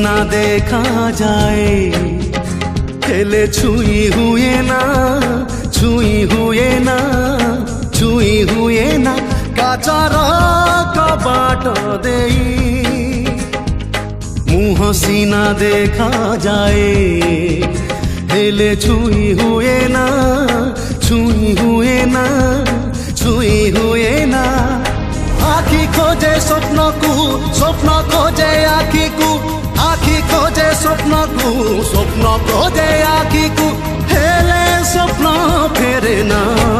सीना देखा जाए, खेले छुई हुए ना, छुई हुए ना, छुई हुए ना, काचार कबाट देई मुह सीना देखा जाए, हेले छुई हुए ना, छुई हुए ना, छुई हुए ना। आखी खोजे स्वप्न को, स्वप्न खोजे आखी को, आखी खोजे स्वप्न को, स्वप्न खोजे आखी को, हेले स्वप्न फेरे ना,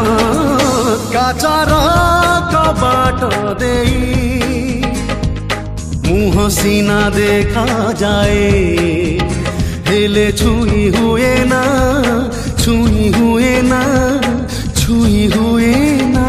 काचार कबाट देई मुह सीना देखा जाए, हेले छुई हुए ना, छुई हुए ना, छुई हुए ना।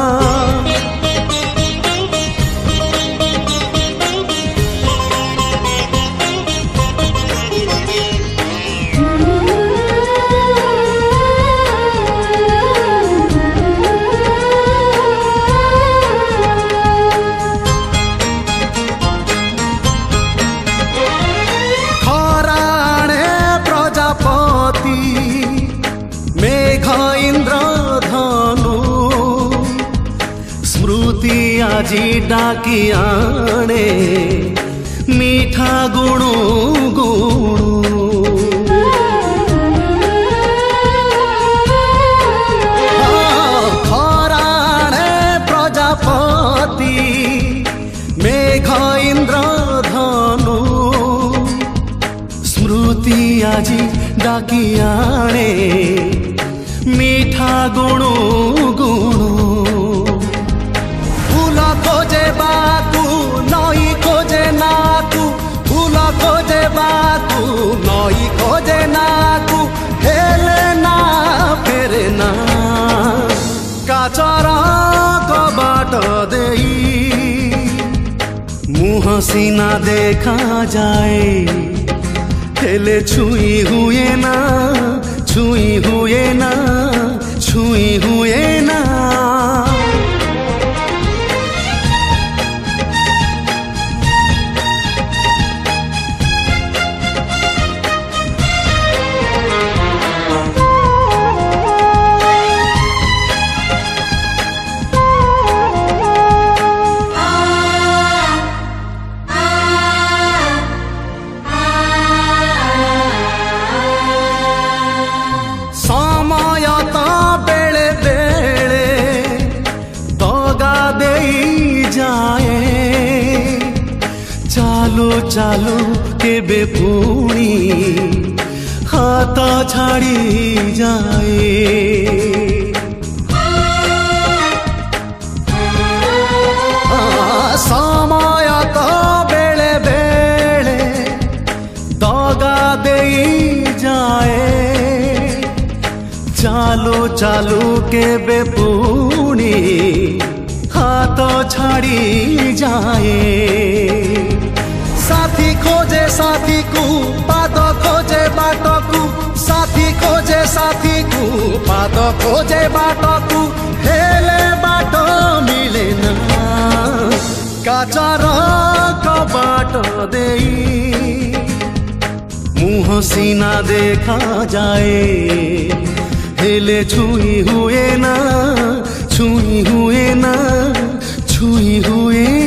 आजी डाकी आने मीठा गुणु गुणु, खराणे प्रजापति मेघ इंद्र धनु, स्मृति आजी डाकी आने मीठा गुणु गुणु। खोजे बाकू नई खोजे नाकू, फूल खोजे बाकू नई खोजे नाकू, हेले ना फेरे ना, काचार कबाट देई मुह सीना देखा जाए, हेले छुई हुए ना, छुई हुए ना, छुई हुए ना। चालो चालो केबे पुणी हाथ छाड़ी जाए, समय तो बेले बेले दगा देई जाए, चालो चालो केबे पुणी हाथ छाड़ी जाए। साथी खोजे साथी को, पाद खोजे बाट को, साथी खोजे साथी को, पाद खोजे बाट को, हेले बाट मिले ना, काचार कबाट देई मुह सीना देखा जाए, हेले छुई हुए ना, छुई हुए ना, छुई हुए